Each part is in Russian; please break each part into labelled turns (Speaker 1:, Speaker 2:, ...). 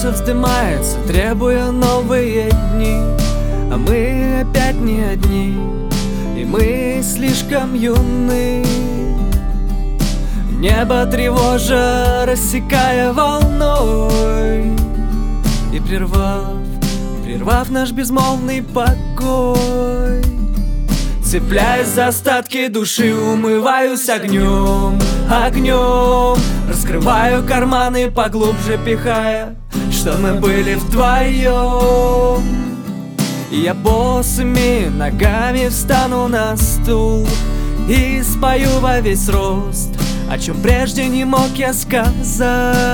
Speaker 1: солнце вздымается, требуя новые дни, а мы опять не одни, и мы слишком юны. Небо тревожа, рассекая волной, и прервав наш безмолвный покой, цепляясь за остатки души, умываюсь огнем, раскрываю карманы поглубже, пихая, что мы были вдвоем. И я босыми ногами встану на стул и спою во весь рост, о чем прежде не мог я сказать.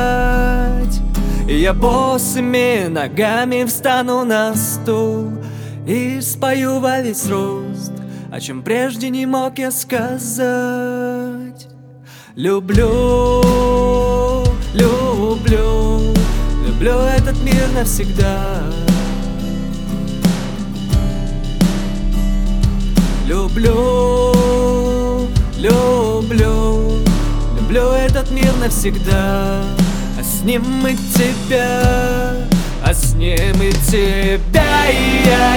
Speaker 1: И я босыми ногами встану на стул и спою во весь рост, о чем прежде не мог я сказать. Люблю, люблю, люблю этот мир навсегда. Люблю, люблю, люблю этот мир навсегда. А с ним и тебя, а с ним и тебя, и я,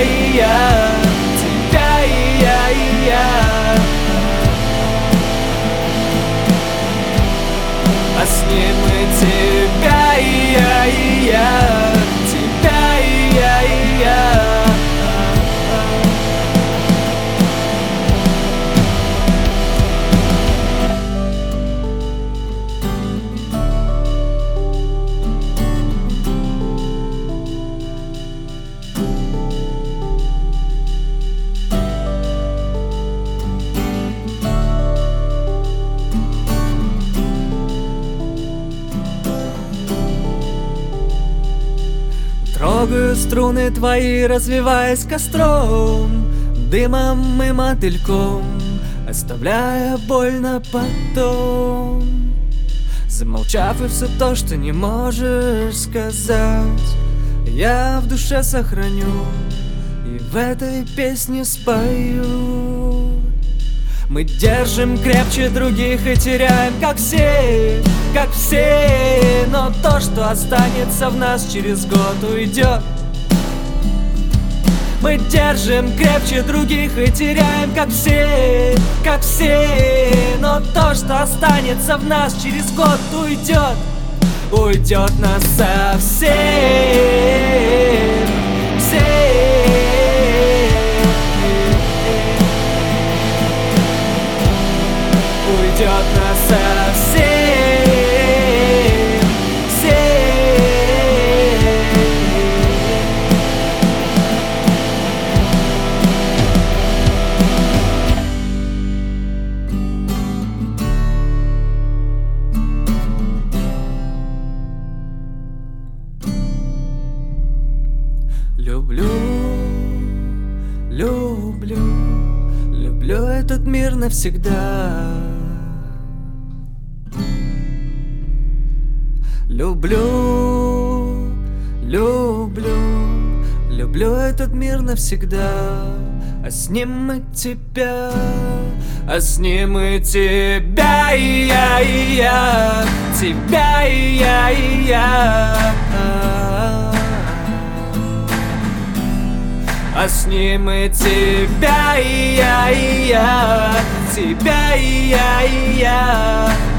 Speaker 1: тебя, и я, а с ним и тебя, и я, тебя, и я. Трогаю струны твои, развиваясь костром, дымом и мотыльком, оставляя боль на потом. Замолчав и все то, что не можешь сказать, я в душе сохраню и в этой песне спою. Мы держим крепче других и теряем, как все, но то, что останется в нас, через год уйдет. Мы держим крепче других и теряем, как все, но то, что останется в нас, через год уйдет. Уйдет нас совсем, уйдет нас совсем, Люблю, люблю, люблю этот мир навсегда. Люблю, люблю, люблю этот мир навсегда. А с ним и тебя, а с ним и тебя, и я, тебя, и я. А с ним и тебя, и я, тебя, и я.